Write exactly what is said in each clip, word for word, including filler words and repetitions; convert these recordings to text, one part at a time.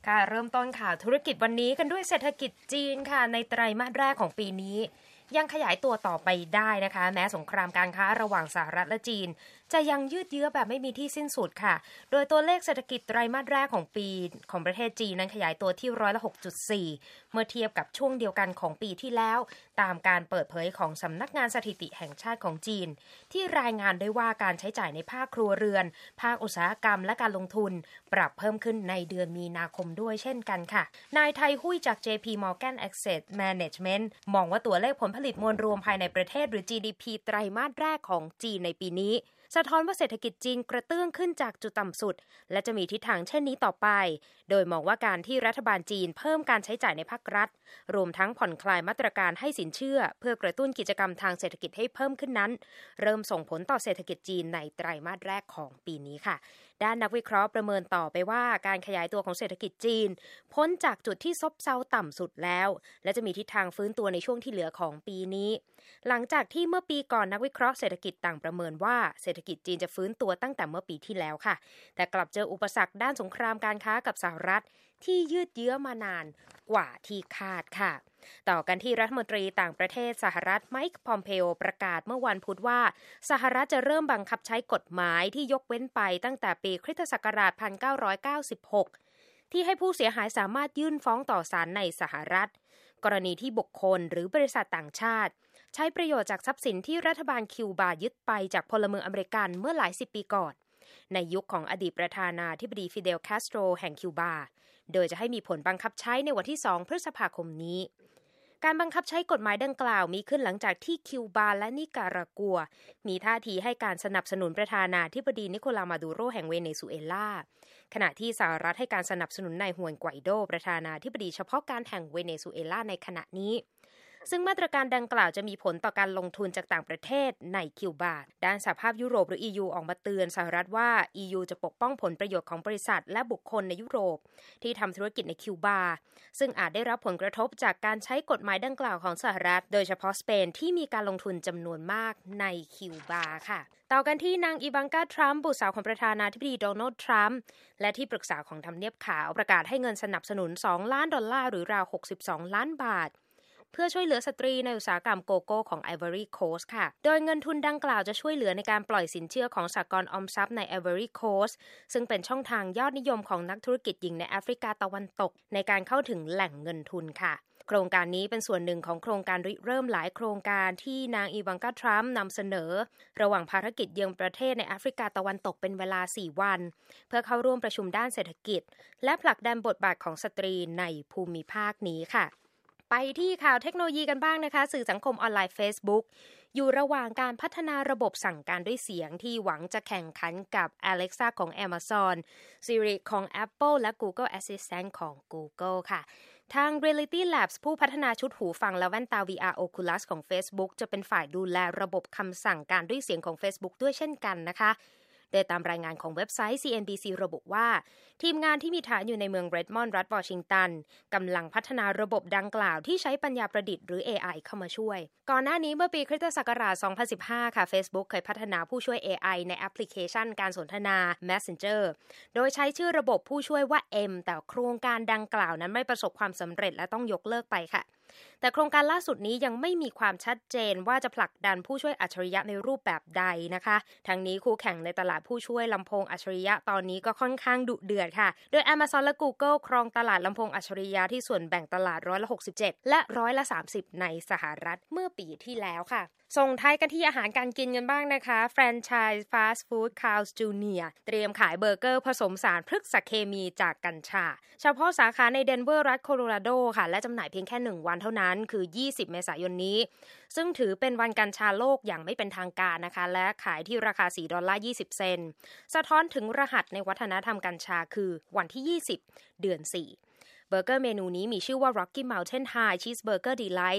ค่ะเริ่มต้นข่าวธุรกิจวันนี้กันด้วยเศรษฐกิจจีนค่ะในไตรมาสแรกของปีนี้ยังขยายตัวต่อไปได้นะคะแม้สงครามการค้าระหว่างสหรัฐและจีนจะยังยืดเยื้อแบบไม่มีที่สิ้นสุดค่ะโดยตัวเลขเศรษฐกิจไตรมาสแรกของปีของประเทศจีนนั้นขยายตัวที่ร้อยละ หกจุดสี่ เมื่อเทียบกับช่วงเดียวกันของปีที่แล้วตามการเปิดเผยของสำนักงานสถิติแห่งชาติของจีนที่รายงานได้ว่าการใช้จ่ายในภาคครัวเรือนภาคอุตสาหกรรมและการลงทุนปรับเพิ่มขึ้นในเดือนมีนาคมด้วยเช่นกันค่ะนายไทหุ้ยจาก เจ พี Morgan Asset Management มองว่าตัวเลขผลผลิตมวลรวมภายในประเทศหรือ จี ดี พี ไตรมาสแรกของจีนในปีนี้สะท้อนว่าเศรษฐกิจจีนกระเตื้องขึ้นจากจุดต่ำสุดและจะมีทิศทางเช่นนี้ต่อไปโดยมองว่าการที่รัฐบาลจีนเพิ่มการใช้จ่ายในภาครัฐรวมทั้งผ่อนคลายมาตรการให้สินเชื่อเพื่อกระตุ้นกิจกรรมทางเศรษฐกิจให้เพิ่มขึ้นนั้นเริ่มส่งผลต่อเศรษฐกิจจีนในไตรมาสแรกของปีนี้ค่ะด้านนักวิเคราะห์ประเมินต่อไปว่าการขยายตัวของเศรษฐกิจจีนพ้นจากจุดที่ซบเซาต่ำสุดแล้วและจะมีทิศทางฟื้นตัวในช่วงที่เหลือของปีนี้หลังจากที่เมื่อปีก่อนนักวิเคราะห์เศรษฐกิจต่างประเมินว่าเศรษฐกิจจีนจะฟื้นตัวตั้งแต่เมื่อปีที่แล้วค่ะแต่กลับเจออุปสรรคด้านสงครามการค้ากับสหรัฐที่ยืดเยื้อมานานกว่าที่คาดค่ะต่อกันที่รัฐมนตรีต่างประเทศสหรัฐไมค์พอมเพโอประกาศเมื่อวันพุธว่าสหรัฐจะเริ่มบังคับใช้กฎหมายที่ยกเว้นไปตั้งแต่ปีคริสตศักราชหนึ่งพันเก้าร้อยเก้าสิบหกที่ให้ผู้เสียหายสามารถยื่นฟ้องต่อศาลในสหรัฐกรณีที่บุคคลหรือบริษัทต่างชาติใช้ประโยชน์จากทรัพย์สินที่รัฐบาลคิวบายึดไปจากพลเมืองอเมริกันเมื่อหลายสิบปีก่อนในยุคของอดีตประธานาธิบดีฟิเดลคาสโตรแห่งคิวบาโดยจะให้มีผลบังคับใช้ในวันที่สองพฤษภาคมนี้การบังคับใช้กฎหมายดังกล่าวมีขึ้นหลังจากที่คิวบาและนิการากัวมีท่าทีให้การสนับสนุนประธานาธิบดีนิโคลามาดูโรแห่งเวเนซุเอลาขณะที่สหรัฐให้การสนับสนุนนายฮวนไกวโดประธานาธิบดีเฉพาะการแห่งเวเนซุเอลาในขณะนี้ซึ่งมาตรการดังกล่าวจะมีผลต่อการลงทุนจากต่างประเทศในคิวบาด้านสหภาพยุโรปหรือ อี ยู ออกมาเตือนสหรัฐว่า อี ยู จะปกป้องผลประโยชน์ของบริษัทและบุคคลในยุโรปที่ทำธุรกิจในคิวบาซึ่งอาจได้รับผลกระทบจากการใช้กฎหมายดังกล่าวของสหรัฐโดยเฉพาะสเปนที่มีการลงทุนจำนวนมากในคิวบาค่ะต่อกันที่นางอีวังกาทรัมป์บุตรสาวของประธานาธิบดีโดนัลด์ทรัมป์และที่ปรึกษาของทำเนียบขาวประกาศให้เงินสนับสนุนสองล้านดอลลาร์หรือราวหกสิบสองล้านบาทเพื่อช่วยเหลือสตรีในอุตสาหกรรมโกโก้ของ Ivory Coast ค่ะโดยเงินทุนดังกล่าวจะช่วยเหลือในการปล่อยสินเชื่อของสหกรณ์ออมทรัพย์ใน Ivory Coast ซึ่งเป็นช่องทางยอดนิยมของนักธุรกิจหญิงในแอฟริกาตะวันตกในการเข้าถึงแหล่งเงินทุนค่ะโครงการนี้เป็นส่วนหนึ่งของโครงการริเริ่มหลายโครงการที่นางอีวังกาทรัมป์นำเสนอระหว่างภารกิจเยือนประเทศในแอฟริกาตะวันตกเป็นเวลาสี่วันเพื่อเข้าร่วมประชุมด้านเศรษฐกิจและผลักดันบทบาทของสตรีในภูมิภาคนี้ค่ะไปที่ข่าวเทคโนโลยีกันบ้างนะคะสื่อสังคมออนไลน์ Facebook อยู่ระหว่างการพัฒนาระบบสั่งการด้วยเสียงที่หวังจะแข่งขันกับ Alexa ของ Amazon Siri ของ Apple และ Google Assistant ของ Google ค่ะทาง Reality Labs ผู้พัฒนาชุดหูฟังและแว่นตา วี อาร์ Oculus ของ Facebook จะเป็นฝ่ายดูแลระบบคำสั่งการด้วยเสียงของ Facebook ด้วยเช่นกันนะคะโดยตามรายงานของเว็บไซต์ ซี เอ็น บี ซี ระบุว่าทีมงานที่มีฐานอยู่ในเมืองเรดมอนด์รัฐวอชิงตันกำลังพัฒนาระบบดังกล่าวที่ใช้ปัญญาประดิษฐ์หรือ เอ ไอ เข้ามาช่วยก่อนหน้านี้เมื่อปีคริสตศักราชสองพันสิบห้าค่ะ Facebook เคยพัฒนาผู้ช่วย เอ ไอ ในแอปพลิเคชันการสนทนา Messenger โดยใช้ชื่อระบบผู้ช่วยว่า M แต่โครงการดังกล่าวนั้นไม่ประสบความสำเร็จและต้องยกเลิกไปค่ะแต่โครงการล่าสุดนี้ยังไม่มีความชัดเจนว่าจะผลักดันผู้ช่วยอัจฉริยะในรูปแบบใดนะคะทั้งนี้คู่แข่งในตลาดผู้ช่วยลำโพงอัจฉริยะตอนนี้ก็ค่อนข้างดุเดือดค่ะโดย Amazon และ Google ครองตลาดลำโพงอัจฉริยะที่ส่วนแบ่งตลาดร้อยละหกสิบเจ็ดและร้อยละสามสิบในสหรัฐเมื่อปีที่แล้วค่ะส่งท้ายกันที่อาหารการกินกันบ้างนะคะแฟรนไชส์ฟาสต์ฟู้ด Carl's จูเนียร์ เตรียมขายเบอร์เกอร์ผสมสารพฤกษเคมีจากกัญชาเฉพาะสาขาในเดนเวอร์รัฐโคโลราโดค่ะและจำหน่ายเพียงแค่หนึ่งวันเท่านั้นคือยี่สิบเมษายนนี้ซึ่งถือเป็นวันกัญชาโลกอย่างไม่เป็นทางการนะคะและขายที่ราคาสี่ดอลลาร์ยี่สิบเซนต์สะท้อนถึงรหัสในวัฒนธรรมกัญชาคือวันที่ยี่สิบเดือนสี่เบอร์เกอร์เมนูนี้มีชื่อว่า Rocky Mountain High Cheeseburger Delight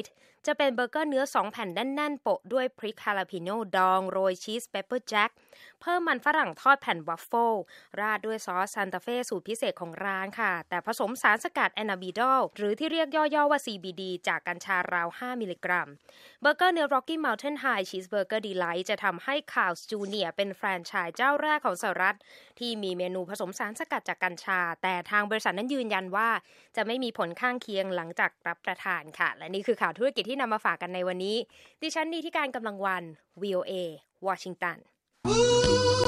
จะเป็นเบอร์เกอร์เนื้อสองแผ่นแน่นๆโปะด้วยพริกฮาลาพิโน่ดองโรยชีสเปปเปอร์แจ็คเพิ่มมันฝรั่งทอดแผ่นวัฟเฟิลราดด้วยซอสซานตาเฟ่สูตรพิเศษของร้านค่ะแต่ผสมสารสกัดแอนนาบิดอลหรือที่เรียกย่อๆว่า ซี บี ดี จากกัญชาราวห้ามิลลิกรัมเบอร์เกอร์เนื้อ Rocky Mountain High Cheeseburger Delight จะทำให้คาวส์จูเนียร์เป็นแฟรนไชส์เจ้าแรกของสหรัฐที่มีเมนูผสมสารสกัดจากกัญชาแต่ทางบริษัทนั้นยืนยันว่าจะไม่มีผลข้างเคียงหลังจากรับประทานค่ะและนี่คือข่าวธุรกิจที่นำมาฝากกันในวันนี้ดิฉันนีที่การกำลังวัน วี โอ เอ วอชิงตัน